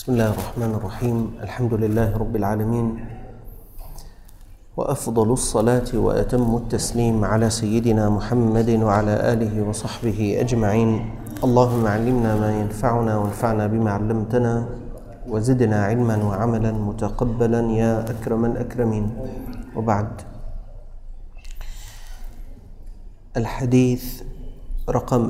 بسم الله الرحمن الرحيم. الحمد لله رب العالمين، وأفضل الصلاة وأتم التسليم على سيدنا محمد وعلى آله وصحبه أجمعين. اللهم علمنا ما ينفعنا وانفعنا بما علمتنا وزدنا علما وعملا متقبلا يا أكرم الأكرمين. وبعد، الحديث رقم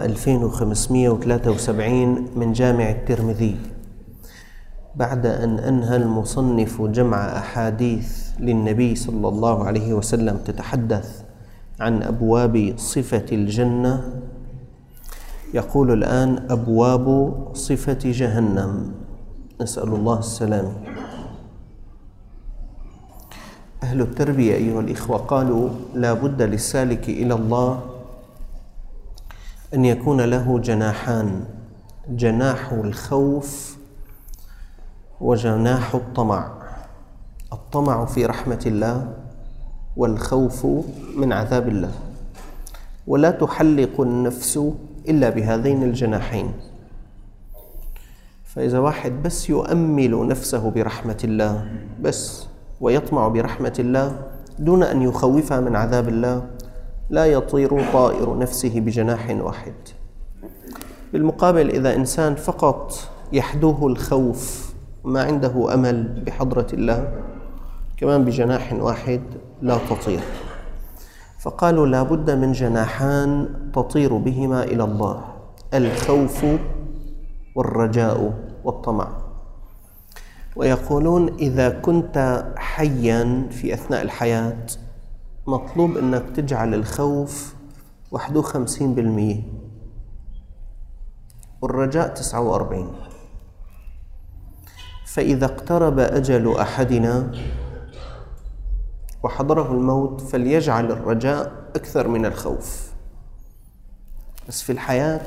2573 من جامع الترمذي. بعد أن أنهى المصنف جمع أحاديث للنبي صلى الله عليه وسلم تتحدث عن أبواب صفة الجنة، يقول الآن أبواب صفة جهنم، نسأل الله السلامة. أهل التربية أيها الإخوة قالوا لا بد للسالك إلى الله أن يكون له جناحان: جناح الخوف وجناح الطمع. الطمع في رحمة الله والخوف من عذاب الله، ولا تحلق النفس إلا بهذين الجناحين. فإذا واحد بس يؤمل نفسه برحمة الله بس ويطمع برحمة الله دون أن يخوفها من عذاب الله، لا يطير طائر نفسه بجناح واحد. بالمقابل، إذا إنسان فقط يحدوه الخوف ما عنده أمل بحضرة الله، كمان بجناح واحد لا تطير. فقالوا لا بد من جناحان تطير بهما إلى الله: الخوف والرجاء والطمع. ويقولون إذا كنت حيا في أثناء الحياة مطلوب أنك تجعل الخوف وحده 50% والرجاء 49%. فإذا اقترب أجل أحدنا وحضره الموت فليجعل الرجاء أكثر من الخوف. بس في الحياة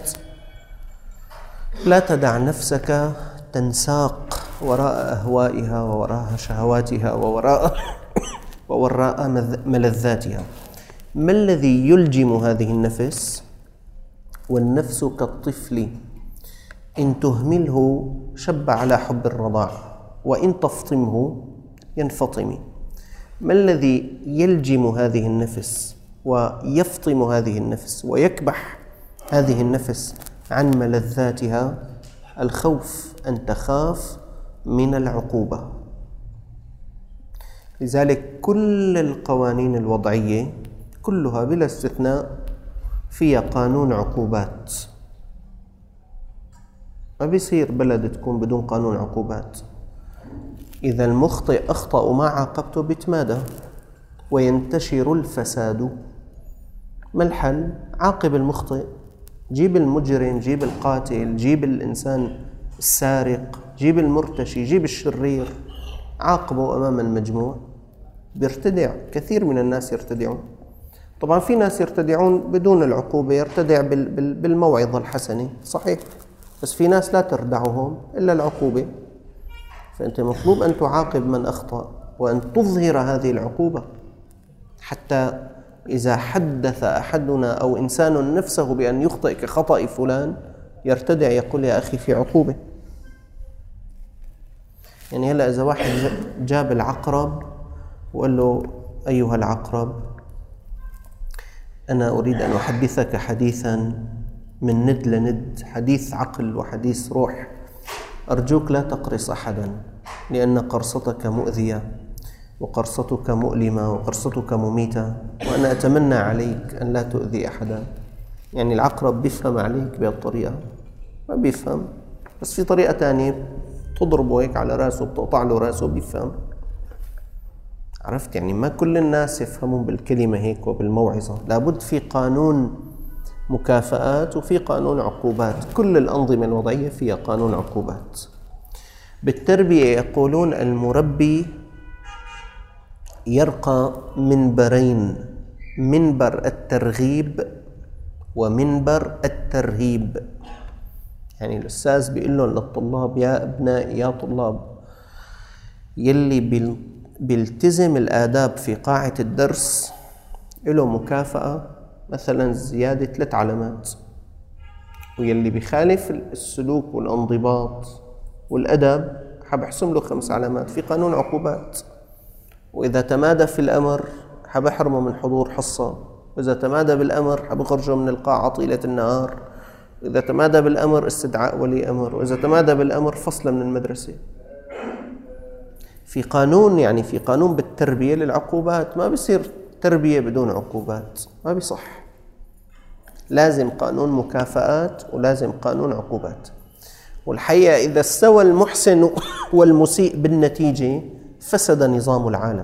لا تدع نفسك تنساق وراء أهوائها ووراء شهواتها ووراء ملذاتها. ما الذي يلجم هذه النفس؟ والنفس كالطفل، إن تهمله شب على حب الرضاع، وإن تفطمه ينفطم. ما الذي يلجم هذه النفس ويفطم هذه النفس ويكبح هذه النفس عن ملذاتها؟ الخوف، أن تخاف من العقوبة. لذلك كل القوانين الوضعية كلها بلا استثناء فيها قانون عقوبات. ما بيصير بلد تكون بدون قانون عقوبات. إذا المخطئ أخطأ وما عاقبته بيتمادى وينتشر الفساد. ما الحل؟ عاقب المخطئ، جيب المجرم، جيب القاتل، جيب الإنسان السارق، جيب المرتشي، جيب الشرير، عاقبه أمام المجموع. بيرتدع. كثير من الناس يرتدعون. طبعا في ناس يرتدعون بدون العقوبة، يرتدع بالموعظة الحسنة، صحيح، بس في ناس لا تردعهم إلا العقوبة. فأنت مطلوب أن تعاقب من أخطأ وأن تظهر هذه العقوبة، حتى إذا حدث أحدنا أو إنسان نفسه بأن يخطئ كخطأ فلان يرتدع، يقول يا أخي في عقوبة. يعني هلأ إذا واحد جاب العقرب وقال له أيها العقرب، أنا أريد أن أحدثك حديثا من ند لند، حديث عقل وحديث روح، أرجوك لا تقرص أحدا، لأن قرصتك مؤذية وقرصتك مؤلمة وقرصتك مميتة، وأنا أتمنى عليك أن لا تؤذي أحدا. يعني العقرب بيفهم عليك بهالطريقة؟ ما بيفهم، بس في طريقة تانية تضربه هيك على رأسه، بتقطع له رأسه، بيفهم. عرفت؟ يعني ما كل الناس يفهمون بالكلمة هيك وبالموعظة. لابد في قانون مكافآت وفي قانون عقوبات. كل الأنظمة الوضعية فيها قانون عقوبات. بالتربية يقولون المربي يرقى منبرين: منبر الترغيب ومنبر الترهيب. يعني الأستاذ بيقول لهم للطلاب: يا أبنائي، يا طلاب، يلي بيلتزم الآداب في قاعة الدرس له مكافأة، مثلا زيادة 3 علامات، ويلي بيخالف السلوك والانضباط والأدب حبحسم له 5 علامات، في قانون عقوبات. وإذا تمادى في الأمر حبحرمه من حضور حصة، وإذا تمادى بالأمر حبخرجه من القاعة طيلة النهار، وإذا تمادى بالأمر استدعاء ولي أمر، وإذا تمادى بالأمر فصل من المدرسة. في قانون، يعني في قانون بالتربية للعقوبات. ما بيصير تربية بدون عقوبات، ما بيصح. لازم قانون مكافآت ولازم قانون عقوبات. والحقيقة إذا استوى المحسن والمسيء بالنتيجة فسد نظام العالم.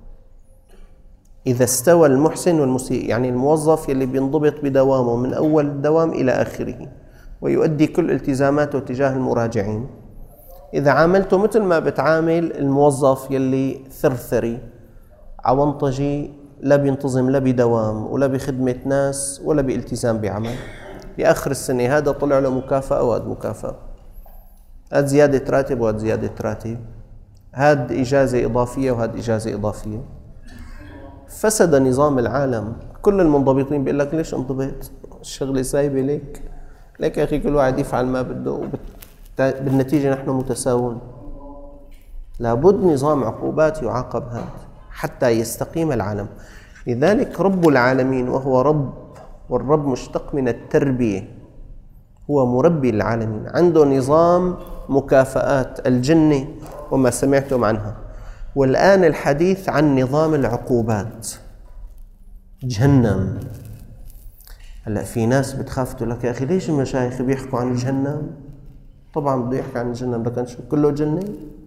إذا استوى المحسن والمسيء، يعني الموظف يلي بينضبط بدوامه من أول الدوام إلى آخره ويؤدي كل التزاماته تجاه المراجعين، إذا عاملته مثل ما بتعامل الموظف يلي ثرثري عونطجي، لا بينتظم لا بدوام ولا بخدمة ناس ولا بالتزام بعمل، بآخر السنة هذا طلع له مكافأة وهذا مكافأة، هذا زيادة راتب وهذا زيادة راتب، هذا إجازة إضافية وهذا إجازة إضافية. فسد نظام العالم. كل المنضبطين بيقول لك ليش انضبط؟ الشغلة سايبة ليك يا أخي، كل واحد يفعل ما بده بالنتيجة نحن متساوون. لابد نظام عقوبات يعاقب هذا حتى يستقيم العالم. لذلك رب العالمين وهو رب، والرب مشتق من التربية، هو مربي العالمين، عنده نظام مكافآت الجنة وما سمعتم عنها. والآن الحديث عن نظام العقوبات، جهنم. هلأ في ناس بتخاف تقول لك يا أخي ليش المشايخ بيحكوا عن جهنم؟ طبعا بده يحكي عن جهنم، لكن شو كله جنة؟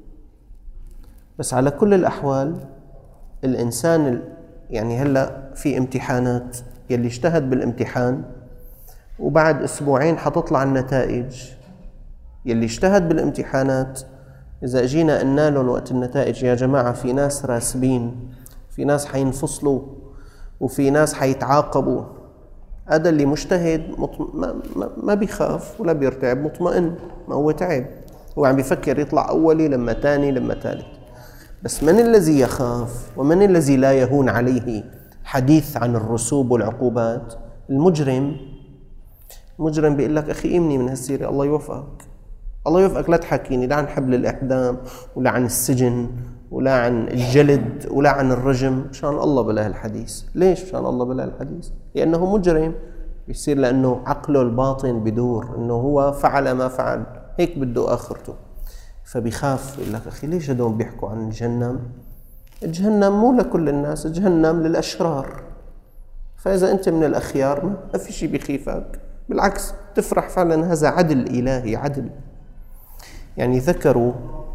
بس على كل الأحوال الإنسان يعني هلأ في امتحانات، يلي اجتهد بالامتحان وبعد أسبوعين حتطلع النتائج. يلي اجتهد بالامتحانات إذا جينا قلنا لهم وقت النتائج يا جماعة في ناس راسبين، في ناس حينفصلوا، وفي ناس حيتعاقبوا، هذا اللي مجتهد ما بيخاف ولا بيرتعب، مطمئن. ما هو تعب، هو عم بيفكر يطلع أولي لما تاني لما ثالث. بس من الذي يخاف ومن الذي لا يهون عليه حديث عن الرسوب والعقوبات؟ المجرم. المجرم بيقول لك أخي إمني من هالسيرة، الله يوفقك، الله يوفقك، لا تحكيني لا عن حبل الإعدام ولا عن السجن ولا عن الجلد ولا عن الرجم، مشان الله بلا الحديث. ليش مشان الله بلا الحديث؟ لأنه مجرم، يصير لأنه عقله الباطن بدور أنه هو فعل ما فعل، هيك بده آخرته، فبيخاف. يقول لك أخي ليش هدول بيحكوا عن جهنم؟ جهنم مو لكل الناس، جهنم للأشرار. فإذا أنت من الأخيار ما في شيء بيخيفك، بالعكس تفرح فعلا، هذا عدل إلهي، عدل. يعني ذكروا،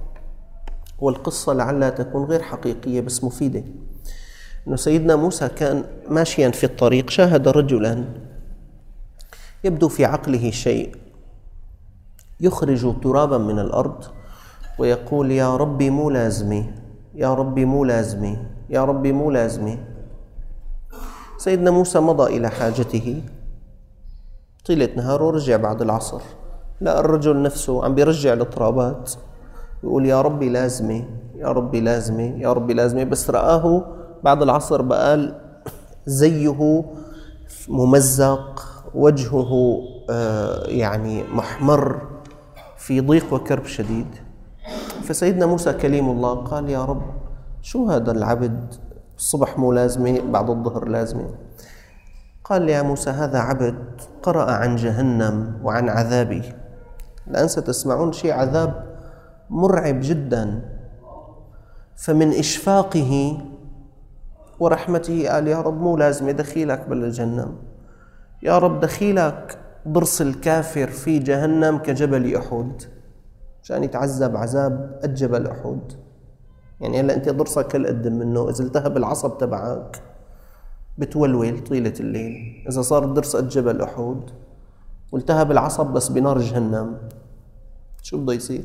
والقصة لعلها تكون غير حقيقية بس مفيدة، أنه سيدنا موسى كان ماشيا في الطريق شاهد رجلا يبدو في عقله شيء، يخرج ترابا من الأرض ويقول يا ربي مو لازمي، يا ربي مو لازمي، يا ربي مو لازمي. سيدنا موسى مضى إلى حاجته طيلة نهار ورجع بعد العصر، لا الرجل نفسه عم بيرجع الترابات يقول يا ربي لازمي، يا ربي لازمي، يا ربي لازمي. بس رآه بعد العصر بقال زيه ممزق، وجهه يعني محمر، في ضيق وكرب شديد. فسيدنا موسى كليم الله قال يا رب شو هذا العبد، الصبح مو لازمي بعد الظهر لازمي؟ قال يا موسى هذا عبد قرأ عن جهنم وعن عذابي. الآن ستسمعون شيء عذاب مرعب جدا، فمن إشفاقه ورحمته قال يا رب مو لازم دخيلك بالجهنم، يا رب دخيلك ضرس الكافر في جهنم كجبل أحد، عشان يتعذب عذاب الجبل أحد. يعني هلا أنت ضرسك كل قد منه، إذا التهب العصب تبعك بتولول طيلة الليل. إذا صار الضرس قد جبل أحد والتهب العصب بس بنار جهنم، شو بده يصير؟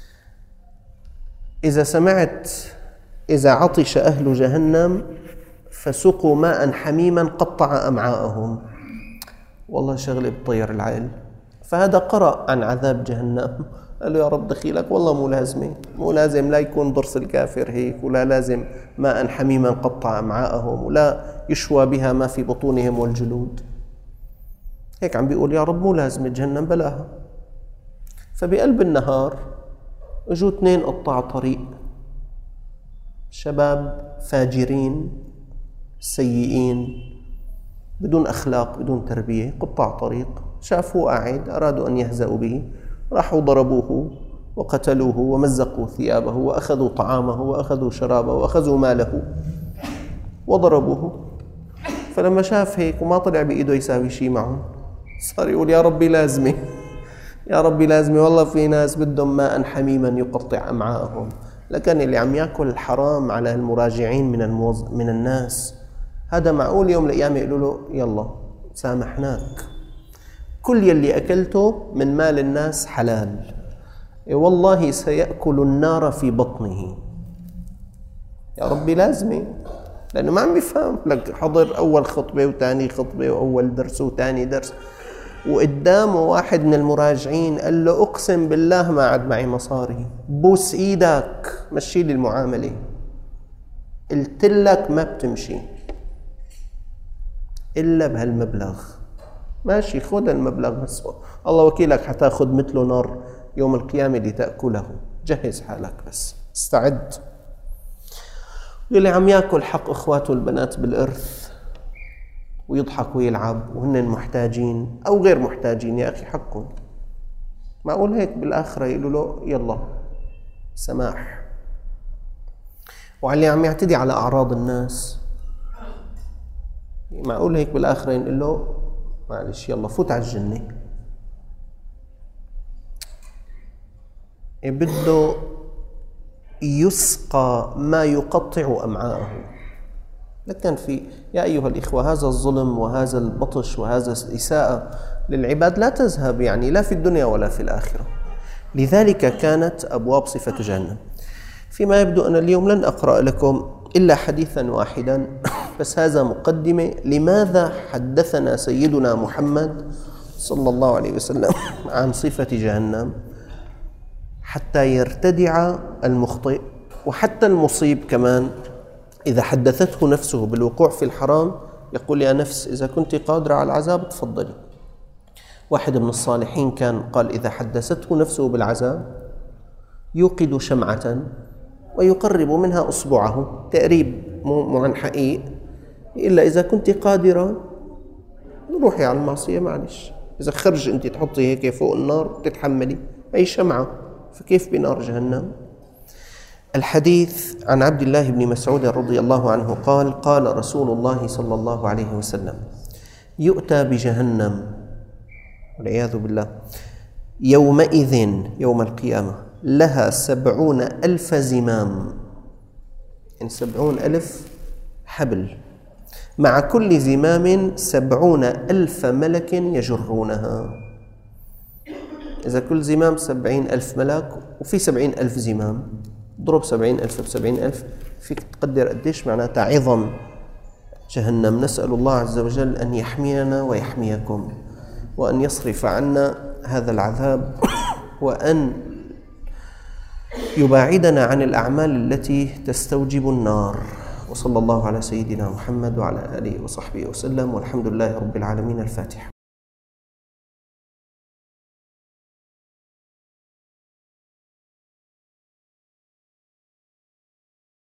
إذا سمعت إذا عطش أهل جهنم فسقوا ماء حميما قطع أمعاءهم، والله شغلة بطير العقل. فهذا قرأ عن عذاب جهنم، قال له يا رب دخيلك والله مو لازمة، مو لازم لا يكون ضرس الكافر هيك، ولا لازم ماء حميما قطع أمعاءهم، ولا يشوى بها ما في بطونهم والجلود. هيك عم بيقول يا رب مو لازم جهنم بلاها. فبقلب النهار اجوا 2 قطاع طريق، شباب فاجرين سيئين بدون أخلاق بدون تربية، قطاع طريق، شافوه قاعد أرادوا أن يهزأوا به، راحوا ضربوه وقتلوه ومزقوا ثيابه وأخذوا طعامه وأخذوا شرابه وأخذوا ماله وضربوه. فلما شاف هيك وما طلع بإيده يساوي شيء معهم، صار يقول يا ربي لازمة، يا ربي لازمة، والله في ناس بدهم ماء حميما يقطع أمعاءهم. لكن اللي عم يأكل الحرام على المراجعين من الناس، هذا معقول يوم القيامة يقولوا له يلا سامحناك، كل يلي أكلته من مال الناس حلال، والله سيأكل النار في بطنه. يا ربي لازمة، لأنه ما عم بيفهم لك، حضر أول خطبة وثاني خطبة وأول درس وثاني درس، وقدامه واحد من المراجعين قال له أقسم بالله ما عاد معي مصاري، بوس إيدك مشي لي المعاملة، قلت لك ما بتمشي إلا بهالمبلغ، ماشي خذ المبلغ بس الله وكيلك حتاخذ مثله نار يوم القيامة لتأكله، جهز حالك بس استعد. اللي عم يأكل حق إخواته البنات بالإرث ويضحك ويلعب وهن محتاجين أو غير محتاجين، يا أخي حقهم، معقول هيك بالآخرة يقولوا له يلا سماح؟ وعلى اللي عم يعتدي على أعراض الناس، معقول هيك بالآخرة يقول له معلش يلا فوت على الجنة؟ بده يسقى ما يقطع أمعاءه. لكن في يا أيها الإخوة هذا الظلم وهذا البطش وهذا الإساءة للعباد لا تذهب، يعني لا في الدنيا ولا في الآخرة. لذلك كانت أبواب صفة جهنم. فيما يبدو أن اليوم لن أقرأ لكم إلا حديثا واحدا، بس هذا مقدمة لماذا حدثنا سيدنا محمد صلى الله عليه وسلم عن صفة جهنم، حتى يرتدع المخطئ وحتى المصيب كمان إذا حدثته نفسه بالوقوع في الحرام يقول يا نفس إذا كنت قادرة على العذاب تفضلي. واحد من الصالحين كان قال إذا حدثته نفسه بالعذاب يوقد شمعة ويقرب منها أصبعه، تقريب مو عن حقيق، إلا إذا كنت قادرة روحي على المعصية معلش، إذا خرج أنت تحطي هيك فوق النار تتحملي أي شمعة، فكيف بنار جهنم؟ الحديث عن عبد الله بن مسعود رضي الله عنه قال قال رسول الله صلى الله عليه وسلم يؤتى بجهنم والعياذ بالله يومئذ يوم القيامة لها 70,000 زمام، يعني 70,000 حبل، مع كل زمام 70,000 ملك يجرونها. إذا كل زمام 70,000 ملك وفي 70,000 زمام، ضرب 70,000 ب70,000 فيك تقدر قديش معناتها عظم جهنم. نسأل الله عز وجل أن يحمينا ويحميكم، وأن يصرف عنا هذا العذاب، وأن يباعدنا عن الأعمال التي تستوجب النار. وصلى الله على سيدنا محمد وعلى آله وصحبه وسلم، والحمد لله رب العالمين. الفاتحة.